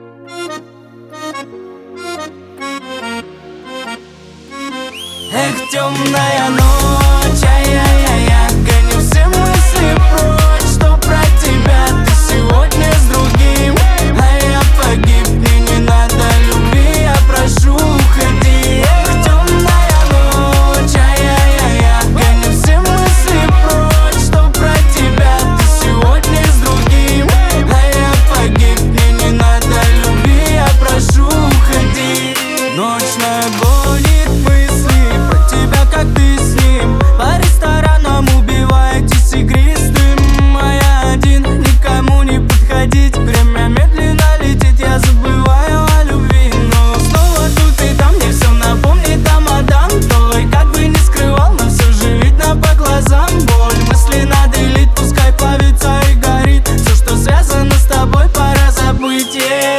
Эх, темная ночь, ай-яй-яй-я, гоню все мысли прочь, что про тебя ты сегодня с другим, а я погиб, мне не надо любви, я прошу, уходи. Эх, темная ночь, ай-яй-яй-я, гоню все мысли прочь, что про тебя ты сегодня с другим, а я погиб, мне не надо любви, я прошу, уходи. Ночная болит мысли про тебя, как ты с ним по ресторанам убиваетесь игристым, а я один, никому не подходить. Время медленно летит, я забываю о любви, но снова тут и там мне все напомнит о мадам той. Как бы не скрывал, но все же видно по глазам боль. Мысли надо лить, пускай плавится и горит. Все, что связано с тобой, пора забыть.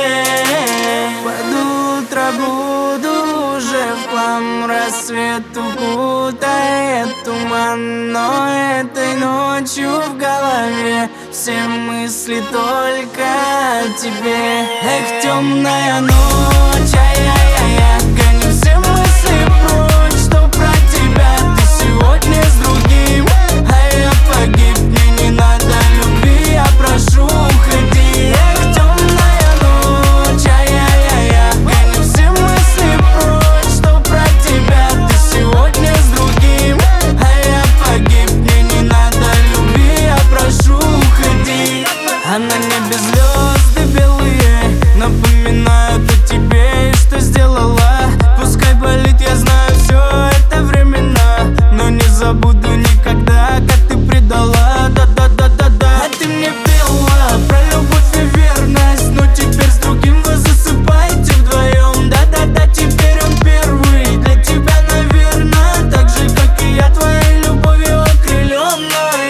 Под утро буду уже в хлам, рассвет укутает туман, но этой ночью в голове все мысли только о тебе. Эх, темная ночь, ай-яй-яй-я, гоню все мысли прочь, что про тебя ты сегодня с другим, а я погиб, мне не надо любви, я прошу, уходи. Эх, темная ночь, ай-яй-яй-я, гоню все мысли прочь, что про тебя ты сегодня с другим, а я погиб, мне не надо любви, я прошу, уходи. А на небе звезды белые напоминают о тебе и что сделала. Пускай болит, я знаю, все это временно, но не забуду никогда, как ты предала. Да-да-да-да-да. А ты мне пела про любовь и верность, но теперь с другим вы засыпаете вдвоем. Да-да-да, теперь он первый для тебя, наверное, так же, как и я, твоей любовью окрылен.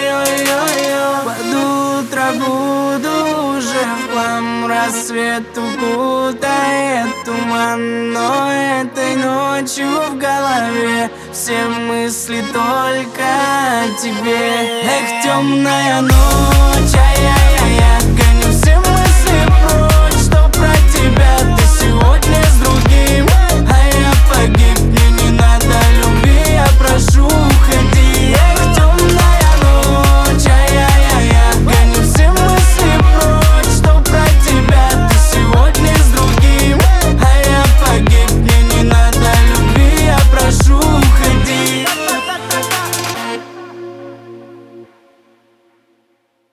Под утро буду уже в хлам, рассвет укутает туман, но этой ночью в голове все мысли только о тебе. Эх, темная ночь, ай-яй-яй.